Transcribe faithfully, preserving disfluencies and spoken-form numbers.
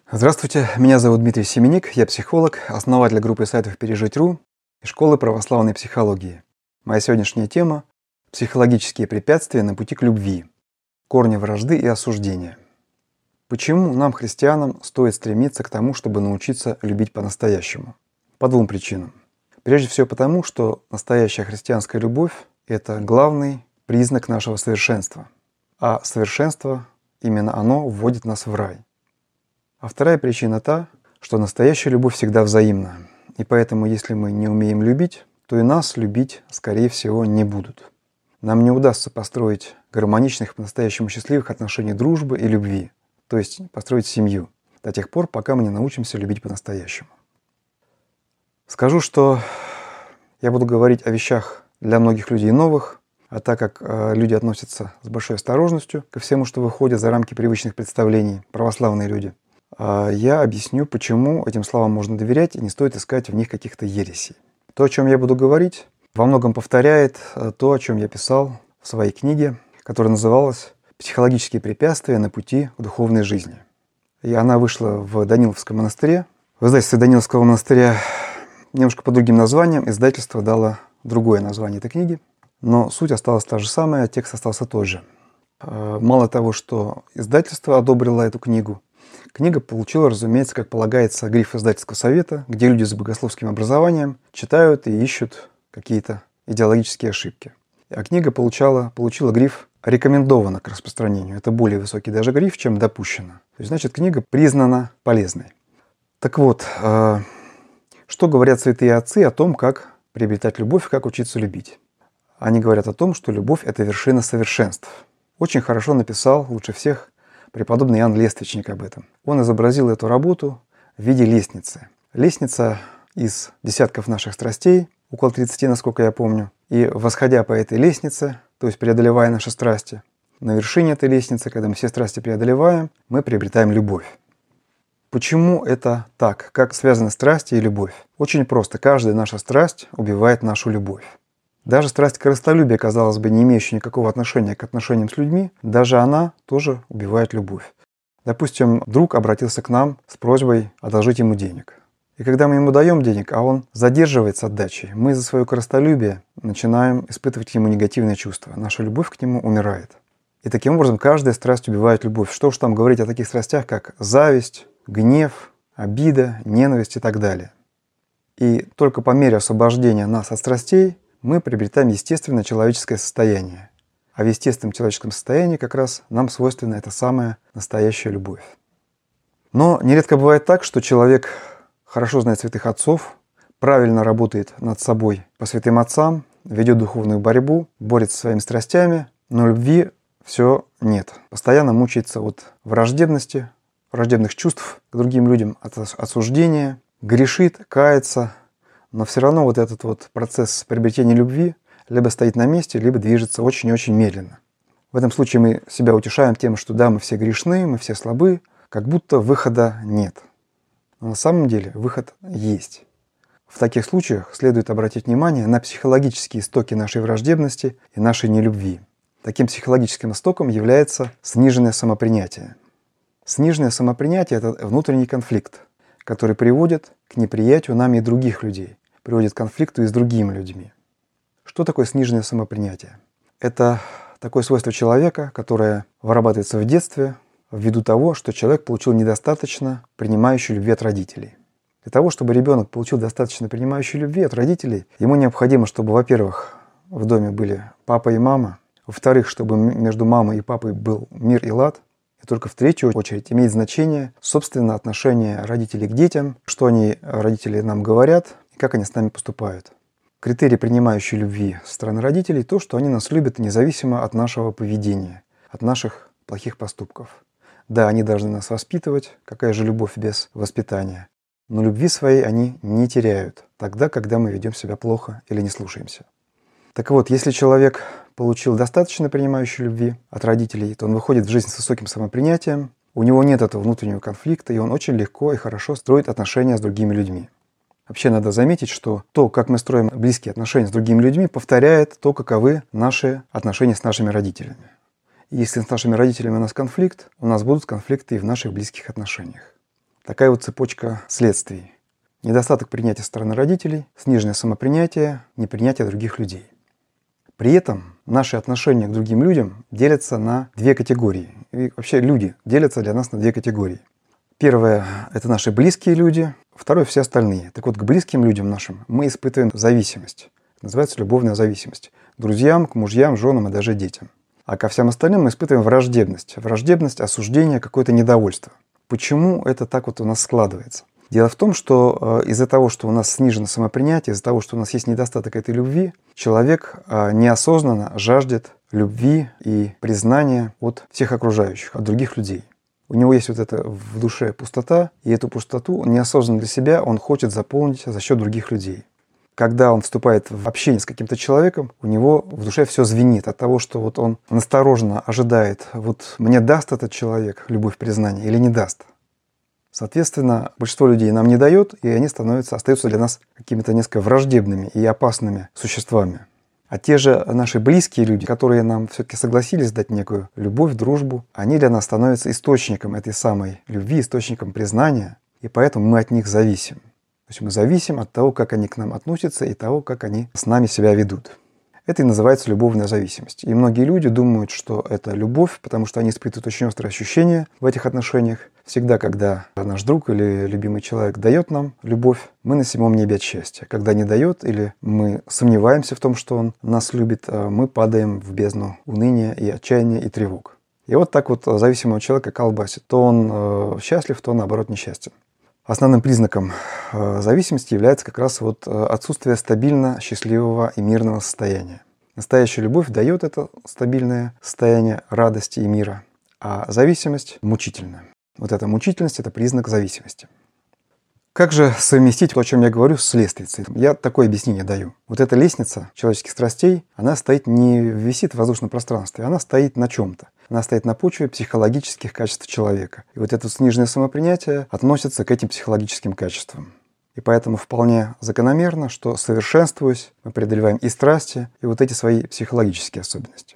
Здравствуйте, меня зовут Дмитрий Семеник, я психолог, основатель группы сайтов «Пережить точка ру» и школы православной психологии. Моя сегодняшняя тема – психологические препятствия на пути к любви, корни вражды и осуждения. Почему нам, христианам, стоит стремиться к тому, чтобы научиться любить по-настоящему? По двум причинам. Прежде всего потому, что настоящая христианская любовь – это главный признак нашего совершенства. А совершенство, именно оно, вводит нас в рай. А вторая причина та, что настоящая любовь всегда взаимна. И поэтому, если мы не умеем любить, то и нас любить, скорее всего, не будут. Нам не удастся построить гармоничных, по-настоящему счастливых отношений дружбы и любви, то есть построить семью, до тех пор, пока мы не научимся любить по-настоящему. Скажу, что я буду говорить о вещах для многих людей новых, а так как э, люди относятся с большой осторожностью ко всему, что выходит за рамки привычных представлений, православные люди, я объясню, почему этим словам можно доверять и не стоит искать в них каких-то ересей. То, о чем я буду говорить, во многом повторяет то, о чем я писал в своей книге, которая называлась «Психологические препятствия на пути к духовной жизни». И она вышла в Даниловском монастыре. В издательстве Даниловского монастыря немножко под другим названием. Издательство дало другое название этой книги, но суть осталась та же самая, текст остался тот же. Мало того, что издательство одобрило эту книгу, книга получила, разумеется, как полагается, гриф издательского совета, где люди с богословским образованием читают и ищут какие-то идеологические ошибки. А книга получала, получила гриф «рекомендована к распространению». Это более высокий даже гриф, чем «допущено». То есть, значит, книга признана полезной. Так вот, что говорят святые отцы о том, как приобретать любовь, как учиться любить? Они говорят о том, что любовь – это вершина совершенств. Очень хорошо написал, лучше всех, преподобный Иоанн Лествичник об этом. Он изобразил эту работу в виде лестницы. Лестница из десятков наших страстей, около тридцати, насколько я помню. И восходя по этой лестнице, то есть преодолевая наши страсти, на вершине этой лестницы, когда мы все страсти преодолеваем, мы приобретаем любовь. Почему это так? Как связаны страсти и любовь? Очень просто. Каждая наша страсть убивает нашу любовь. Даже страсть корыстолюбия, казалось бы, не имеющая никакого отношения к отношениям с людьми, даже она тоже убивает любовь. Допустим, друг обратился к нам с просьбой одолжить ему денег. И когда мы ему даем денег, а он задерживается с отдачей, мы из-за своего корыстолюбия начинаем испытывать к нему негативные чувства. Наша любовь к нему умирает. И таким образом каждая страсть убивает любовь. Что уж там говорить о таких страстях, как зависть, гнев, обида, ненависть и так далее. И только по мере освобождения нас от страстей мы приобретаем естественное человеческое состояние. А в естественном человеческом состоянии как раз нам свойственна эта самая настоящая любовь. Но нередко бывает так, что человек хорошо знает святых отцов, правильно работает над собой по святым отцам, ведет духовную борьбу, борется со своими страстями, но любви все нет. Постоянно мучается от враждебности, враждебных чувств к другим людям, от осуждения, грешит, кается. Но все равно вот этот вот процесс приобретения любви либо стоит на месте, либо движется очень и очень медленно. В этом случае мы себя утешаем тем, что да, мы все грешны, мы все слабы, как будто выхода нет. Но на самом деле выход есть. В таких случаях следует обратить внимание на психологические истоки нашей враждебности и нашей нелюбви. Таким психологическим истоком является сниженное самопринятие. Сниженное самопринятие – это внутренний конфликт, который приводит к неприятию нами и других людей, приводит к конфликту и с другими людьми. Что такое сниженное самопринятие? Это такое свойство человека, которое вырабатывается в детстве ввиду того, что человек получил недостаточно принимающей любви от родителей. Для того, чтобы ребенок получил достаточно принимающей любви от родителей, ему необходимо, чтобы, во-первых, в доме были папа и мама, во-вторых, чтобы между мамой и папой был мир и лад, и только в третью очередь имеет значение, собственно, отношение родителей к детям, что они, родители, нам говорят, и как они с нами поступают. Критерий принимающей любви со стороны родителей – то, что они нас любят независимо от нашего поведения, от наших плохих поступков. Да, они должны нас воспитывать, какая же любовь без воспитания, но любви своей они не теряют тогда, когда мы ведем себя плохо или не слушаемся. Так вот, если человек получил достаточно принимающей любви от родителей, то он выходит в жизнь с высоким самопринятием, у него нет этого внутреннего конфликта, и он очень легко и хорошо строит отношения с другими людьми. Вообще надо заметить, что то, как мы строим близкие отношения с другими людьми, повторяет то, каковы наши отношения с нашими родителями. И если с нашими родителями у нас конфликт, у нас будут конфликты и в наших близких отношениях. такая вот цепочка следствий. Недостаток принятия со стороны родителей, сниженное самопринятие, непринятие других людей. При этом наши отношения к другим людям делятся на две категории. И вообще люди делятся для нас на две категории. Первое – это наши близкие люди, второе – все остальные. Так вот, к близким людям нашим мы испытываем зависимость. Это называется любовная зависимость. К друзьям, к мужьям, женам и даже детям. А ко всем остальным мы испытываем враждебность. Враждебность, осуждение, какое-то недовольство. Почему это так вот у нас складывается? Дело в том, что э, из-за того, что у нас снижено самопринятие, из-за того, что у нас есть недостаток этой любви, человек э, неосознанно жаждет любви и признания от всех окружающих, от других людей. У него есть вот эта в душе пустота, и эту пустоту неосознанно для себя он хочет заполнить за счет других людей. Когда он вступает в общение с каким-то человеком, у него в душе все звенит от того, что вот он настороженно ожидает, вот мне даст этот человек любовь, признание или не даст. Соответственно, большинство людей нам не дает, и они становятся, остаются для нас какими-то несколько враждебными и опасными существами. А те же наши близкие люди, которые нам все-таки согласились дать некую любовь, дружбу, они для нас становятся источником этой самой любви, источником признания, и поэтому мы от них зависим. То есть мы зависим от того, как они к нам относятся, и того, как они с нами себя ведут. Это и называется любовная зависимость. И многие люди думают, что это любовь, потому что они испытывают очень острые ощущения в этих отношениях. Всегда, когда наш друг или любимый человек дает нам любовь, мы на седьмом небе от счастья. Когда не дает или мы сомневаемся в том, что он нас любит, мы падаем в бездну уныния и отчаяния и тревог. И вот так вот зависимого человека колбасит. То он счастлив, то наоборот несчастен. Основным признаком зависимости является как раз вот отсутствие стабильно счастливого и мирного состояния. Настоящая любовь дает это стабильное состояние радости и мира, а зависимость мучительная. Вот эта мучительность – это признак зависимости. Как же совместить то, о чем я говорю, с лестницей? Я такое объяснение даю. Вот эта лестница человеческих страстей, она стоит не висит в воздушном пространстве, она стоит на чем-то. Она стоит на почве психологических качеств человека. И вот это сниженное самопринятие относится к этим психологическим качествам. И поэтому вполне закономерно, что совершенствуясь, мы преодолеваем и страсти, и вот эти свои психологические особенности.